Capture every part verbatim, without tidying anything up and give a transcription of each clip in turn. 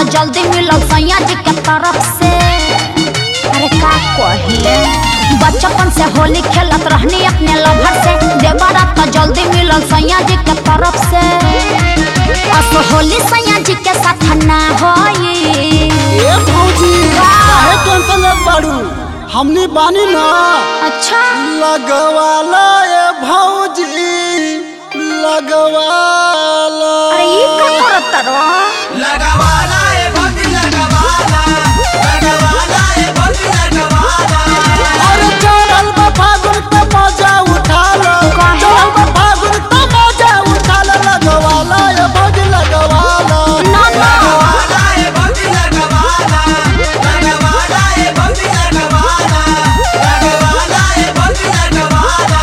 जल्दी मिलल सैया जी के तरफ से। अरे का कही बचपन से होली खेलत रहनी अपने लभर से, देवरा तो जल्दी मिलल सैया जी के तरफ से। असो होली सैया जी के साथ ना होई। ए भौजी काहे टेंशन लेत बाड़ू, हमनी बानी ना। अच्छा लगवाला ए भौजी लगवाला। अरे ये का करत रो लगवाला ए भौजी लगवाला, लगवाला ए भौजी लगवाला। अरे चढ़ल बा फागुन पे मजा उठा लो, चढ़ल बा फागुन पे मजा उठा लो। लगवाला ए भौजी लगवाला, लगवाला ए भौजी लगवाला, लगवाला ए भौजी लगवाला, लगवाला ए भौजी लगवाला।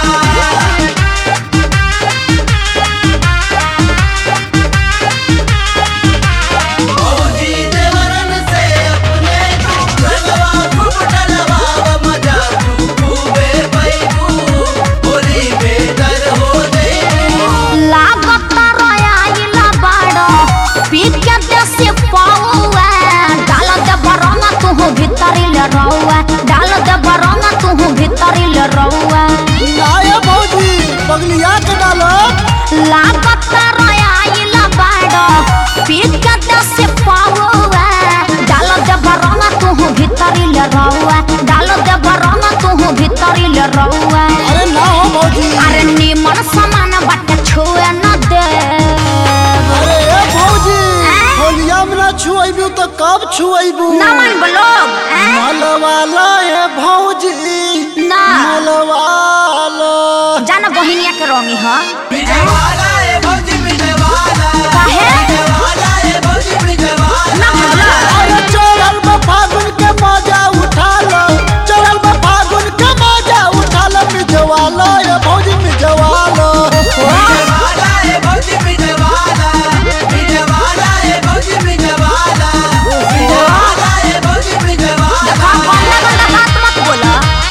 भौजी देवरन से अपने लगवा खूब डलवा मजा तू खूबे पैबू, होली बेदर हो दे। लागत रोयाइला बाड़ो पी के देसी पौआ, डाल दे बरंगा तू भीतरी ले रहुआ, डाल दे बरंगा तू भीतरी ले रहुआ। ना ए भौजी पगलिया के डालो। लागत रोयाइला बाड़ो पी के देसी पौआ, डाल दे बरंगा तू भीतरी ले रहुआ, डाल दे बरंगा तू भीतरी ले रहुआ। अरे ना हो भौजी। अरे निमन सामान बाटे छुए न दे। अरे ए भौजी होलिया में ना छुएबू तो कब छुएबू? ना मन ब्लोग मलवाला ए भौजी ना मलवाला। जाना बहिनिया के रंगी ह बिजवाला ए भौजी बिजवाला, काहे बिजवाला ए भौजी बिजवाला। ना भगला। अरे चढ़ल बा फागुन के मजा उठा लो, चढ़ल बा फागुन के मजा उठा लो। बिजवाला ए भौजी बिजवाला, बिजवाला ए भौजी बिजवाला, बिजवाला ए भौजी बिजवाला, बिजवाला ए भौजी बिजवाला। देखा गंदा गंदा बात मत बोला।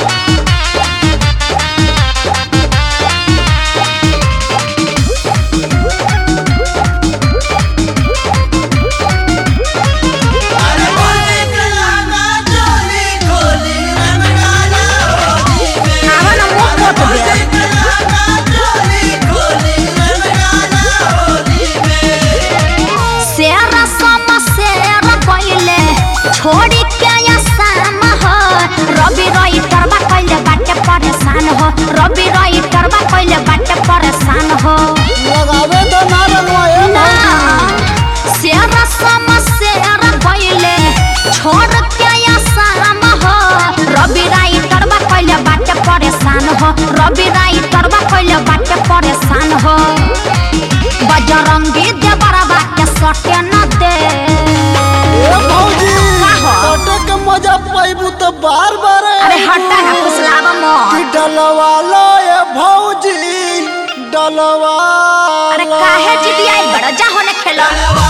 अरे होली के लागा चोली खोली रंग डाला होली में। आवा ना मुंह पोत दे। होली के लागा चोली खोली रंग डाला होली में। शेर सम शेर पहिले छोड़ी के या शाम हो, रवि रही करवा कइले बाटे परेशान हो, रवि रही करवा कइले बाटे परेशान हो। लगावे तो ना रंगवा ए ना भौजी। शेर सम शेर पहिले छोड़ के या शाम हो, रवि रही करवा कइले बाटे परेशान हो, रवि रही करवा कइले बाटे परेशान हो। बजरंगी देवरवा के सटे न दे। ए भौजी का हो? सटे के मजा पाइबू तो बार बार। अरे हटा ना फुसलावा कि मत। डलवाला ए भौजी डलवाला। अरे काहे जिदिया बड़ा जा होने खेलो।